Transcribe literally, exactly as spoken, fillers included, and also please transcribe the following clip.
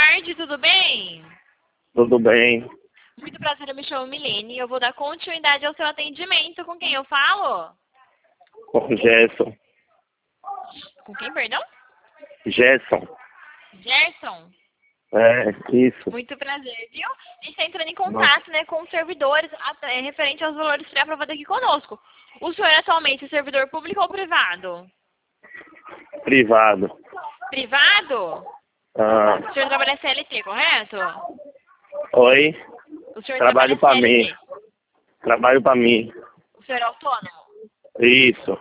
tarde, tudo bem? Tudo bem? Muito prazer, eu me chamo Milene e eu vou dar continuidade ao seu atendimento. Com quem eu falo? Com o Gerson. Com quem, perdão? Gerson. Gerson. É, isso. Muito prazer, viu? A gente está entrando em contato, né, com os servidores é, referente aos valores pré-aprovados aqui conosco. O senhor atualmente é servidor público ou privado? Privado. Privado? Ah, O senhor trabalha C L T, correto? oi? O senhor Trabalho trabalha pra C L T. mim. Trabalho pra mim. O senhor é autônomo? Isso.